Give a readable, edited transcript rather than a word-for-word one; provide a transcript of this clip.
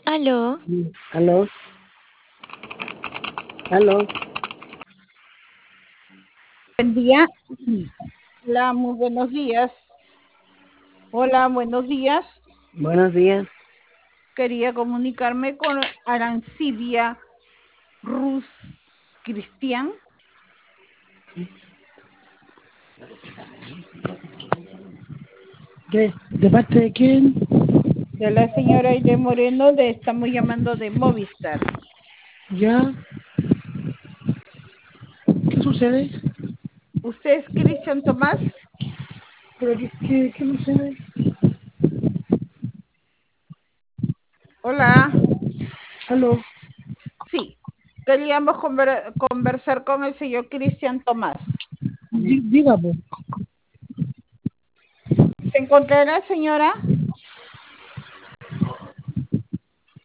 Aló, Aló, aló. Buen día. Hola, muy buenos días. Hola, buenos días. Buenos días. Quería comunicarme con Arancibia Ruz Cristian, ¿De parte de quién? de la señora Aide Moreno, estamos llamando de Movistar. ¿Ya? ¿Qué sucede? ¿Usted es Cristian Tomás? ¿Pero qué sucede? Hola, Aló. sí. Queríamos conversar con el señor Cristian Tomás. Dígame. ¿Se encontrará, señora?